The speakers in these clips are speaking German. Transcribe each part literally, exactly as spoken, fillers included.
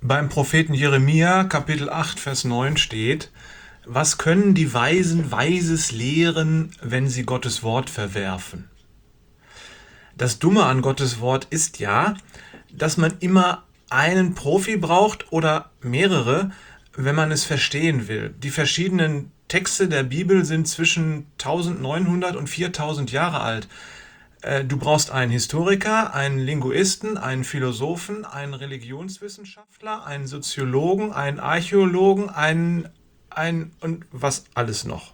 Beim Propheten Jeremia, Kapitel acht, Vers neun steht: Was können die Weisen Weises lehren, wenn sie Gottes Wort verwerfen? Das Dumme an Gottes Wort ist ja, dass man immer einen Profi braucht oder mehrere, wenn man es verstehen will. Die verschiedenen Texte der Bibel sind zwischen neunzehnhundert und viertausend Jahre alt. Äh, Du brauchst einen Historiker, einen Linguisten, einen Philosophen, einen Religionswissenschaftler, einen Soziologen, einen Archäologen, einen, einen und was alles noch.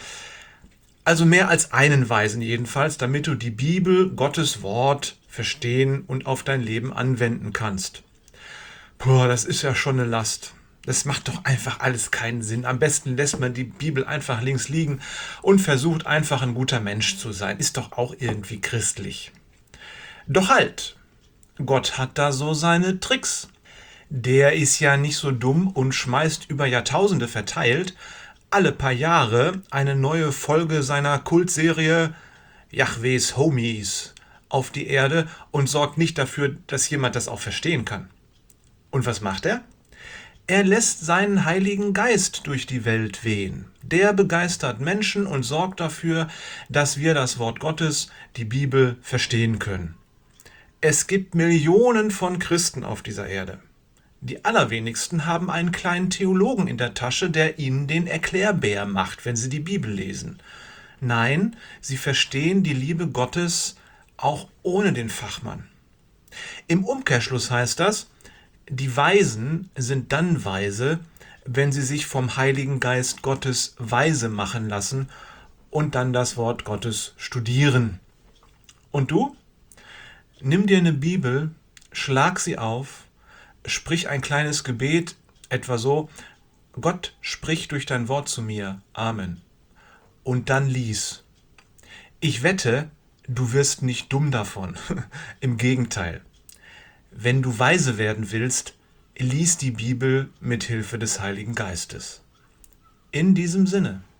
Also mehr als einen Weisen jedenfalls, damit du die Bibel, Gottes Wort, verstehen und auf dein Leben anwenden kannst. Boah, das ist ja schon eine Last. Das macht doch einfach alles keinen Sinn. Am besten lässt man die Bibel einfach links liegen und versucht einfach ein guter Mensch zu sein. Ist doch auch irgendwie christlich. Doch halt, Gott hat da so seine Tricks. Der ist ja nicht so dumm und schmeißt über Jahrtausende verteilt alle paar Jahre eine neue Folge seiner Kultserie Jahwes Homies auf die Erde und sorgt nicht dafür, dass jemand das auch verstehen kann. Und was macht er? Er lässt seinen Heiligen Geist durch die Welt wehen. Der begeistert Menschen und sorgt dafür, dass wir das Wort Gottes, die Bibel, verstehen können. Es gibt Millionen von Christen auf dieser Erde. Die allerwenigsten haben einen kleinen Theologen in der Tasche, der ihnen den Erklärbär macht, wenn sie die Bibel lesen. Nein, sie verstehen die Liebe Gottes auch ohne den Fachmann. Im Umkehrschluss heißt das, die Weisen sind dann weise, wenn sie sich vom Heiligen Geist Gottes weise machen lassen und dann das Wort Gottes studieren. Und du? Nimm dir eine Bibel, schlag sie auf, sprich ein kleines Gebet, etwa so: Gott, sprich durch dein Wort zu mir. Amen. Und dann lies. Ich wette, du wirst nicht dumm davon. Im Gegenteil. Wenn du weise werden willst, lies die Bibel mit Hilfe des Heiligen Geistes. In diesem Sinne.